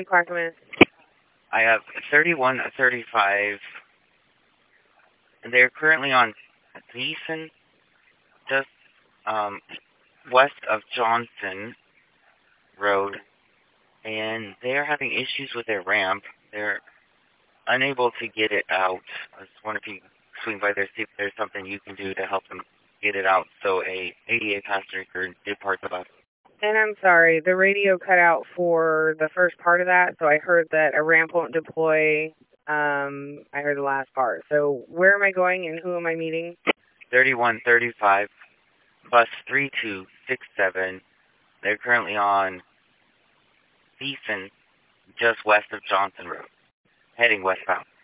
on Clackamas? I have 3135, and they're currently on Gleason, just west of Johnson Road, and they're having issues with their ramp. They're unable to get it out. I just wonder if you can swing by there, see if there's something you can do to help them get it out so a ADA passenger can depart the bus. And I'm sorry, the radio cut out for the first part of that, so I heard that a ramp won't deploy. I heard the last part. So where am I going and who am I meeting? 3135, bus 3267. They're currently on Beeson, just west of Johnson Road, heading westbound.